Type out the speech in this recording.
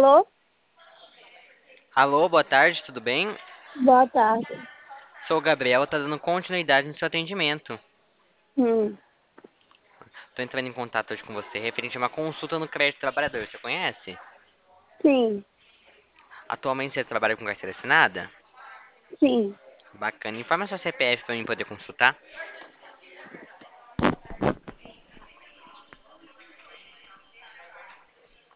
Alô? Alô, boa tarde, tudo bem? Boa tarde. Sou o Gabriel, tá dando continuidade no seu atendimento. Hum, Tô entrando em contato hoje com você referente a uma consulta no crédito trabalhador, você conhece? sim, Atualmente você trabalha com carteira assinada? sim. Bacana, informa seu CPF pra mim poder consultar.